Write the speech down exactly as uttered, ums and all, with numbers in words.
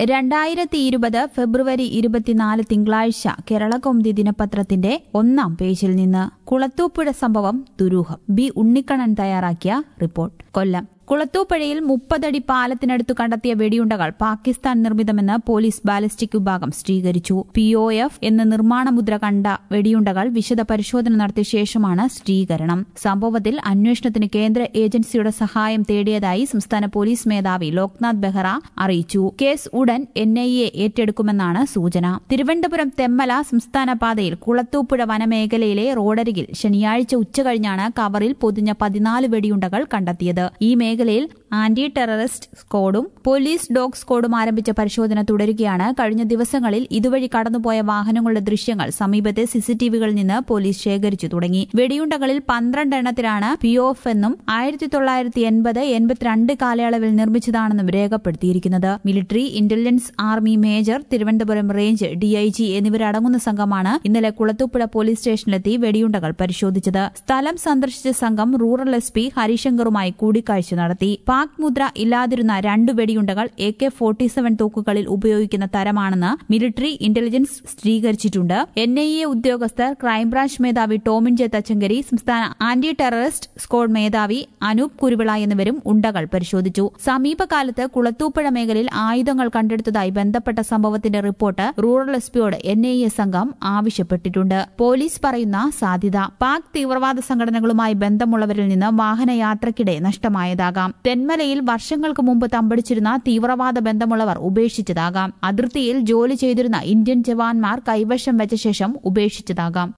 രണ്ടായിരത്തി ഇരുപത് ഫെബ്രുവരി ഇരുപത്തിനാല് തിങ്കളാഴ്ച കേരളകൗമുദി ദിനപത്രത്തിന്റെ ഒന്നാം പേജിൽ നിന്ന് കുളത്തൂപ്പുഴ സംഭവം ദുരൂഹം. ബി ഉണ്ണിക്കണ്ണൻ തയ്യാറാക്കിയ റിപ്പോർട്ട്. കൊല്ലം കുളത്തൂപ്പുഴയിൽ മുപ്പതടി പാലത്തിനടുത്തു കണ്ടെത്തിയ വെടിയുണ്ടകൾ പാകിസ്ഥാൻ നിർമ്മിതമെന്ന് പോലീസ് ബാലിസ്റ്റിക് വിഭാഗം സ്ഥിരീകരിച്ചു. പി ഒ എഫ് എന്ന നിർമ്മാണ മുദ്ര കണ്ട വെടിയുണ്ടകൾ വിശദ പരിശോധന നടത്തിയ ശേഷമാണ് സ്ഥിരീകരണം. സംഭവത്തിൽ അന്വേഷണത്തിന് കേന്ദ്ര ഏജൻസിയുടെ സഹായം തേടിയതായി സംസ്ഥാന പോലീസ് മേധാവി ലോക്നാഥ് ബെഹ്റ അറിയിച്ചു. കേസ് ഉടൻ എൻ ഐ എ ഏറ്റെടുക്കുമെന്നാണ് സൂചന. തിരുവനന്തപുരം തെമ്മല സംസ്ഥാന പാതയിൽ കുളത്തൂപ്പുഴ വനമേഖലയിലെ റോഡരികിൽ ശനിയാഴ്ച ഉച്ചകഴിഞ്ഞാണ് കവറിൽ പൊതിഞ്ഞ പതിനാല് വെടിയുണ്ടകൾ കണ്ടെത്തിയത്. ഈ മേഖലയിൽ ആന്റി ടെററിസ്റ്റ് സ്ക്വാഡും പോലീസ് ഡോഗ് സ്ക്വാഡും ആരംഭിച്ച പരിശോധന തുടരുകയാണ്. കഴിഞ്ഞ ദിവസങ്ങളിൽ ഇതുവഴി കടന്നുപോയ വാഹനങ്ങളുടെ ദൃശ്യങ്ങൾ സമീപത്തെ സിസിടിവികളിൽ നിന്ന് പോലീസ് ശേഖരിച്ചു തുടങ്ങി. വെടിയുണ്ടകളിൽ പന്ത്രണ്ട് എണ്ണത്തിലാണ് പി ഒ എഫ് എന്നും ആയിരത്തി തൊള്ളായിരത്തി എൺപത് എൺപത്തിരണ്ട് കാലയളവിൽ നിർമ്മിച്ചതാണെന്നും രേഖപ്പെടുത്തിയിരിക്കുന്നത്. Military intelligence army major, Thiruvananthapuram range DIG എന്നിവരടങ്ങുന്ന സംഘമാണ് ഇന്നലെ കുളത്തൂപ്പുഴ പോലീസ് സ്റ്റേഷനിലെത്തി വെടിയുണ്ടകൾ പരിശോധിച്ചത്. സ്ഥലം സന്ദർശിച്ച സംഘം റൂറൽ എസ് പി ഹരിശങ്കറുമായി കൂടിക്കാഴ്ച നടത്തി. പാക് മുദ്ര ഇല്ലാതിരുന്ന രണ്ടു വെടിയുണ്ടകൾ എ കെ ഫോർട്ടി സെവൻ തോക്കുകളിൽ ഉപയോഗിക്കുന്ന തരമാണെന്ന് മിലിറ്ററി ഇന്റലിജൻസ് സ്ഥിരീകരിച്ചിട്ടുണ്ട്. എൻ ഐ എ ഉദ്യോഗസ്ഥർ, ക്രൈംബ്രാഞ്ച് മേധാവി ടോമിൻ ജെ തച്ചങ്കരി, സംസ്ഥാന ആന്റി ടെററിസ്റ്റ് സ്ക്വാഡ് മേധാവി അനൂപ് കുരുവിള എന്നിവരും ഉണ്ടകൾ പരിശോധിച്ചു. സമീപകാലത്ത് കുളത്തൂപ്പുഴ മേഖലയിൽ ആയുധങ്ങൾ കണ്ടെടുത്തതായി ബന്ധപ്പെട്ട സംഭവത്തിന്റെ റിപ്പോർട്ട് റൂറൽ എസ് പിയോട് എൻ ഐ എ സംഘം ആവശ്യപ്പെട്ടിട്ടുണ്ട്. പോലീസ് പറയുന്ന സാധ്യത: പാക് തീവ്രവാദ സംഘടനകളുമായി ബന്ധമുള്ളവരിൽ നിന്ന് വാഹനയാത്രയ്ക്കിടെ നഷ്ടമായതാകാം. തെന്മലയിൽ വർഷങ്ങൾക്ക് മുമ്പ് തമ്പടിച്ചിരുന്ന തീവ്രവാദ ബന്ധമുള്ളവർ ഉപേക്ഷിച്ചതാകാം. അതിർത്തിയിൽ ജോലി ചെയ്തിരുന്ന ഇന്ത്യൻ ജവാന്മാർ കൈവശം വെച്ച ശേഷം ഉപേക്ഷിച്ചതാകാം.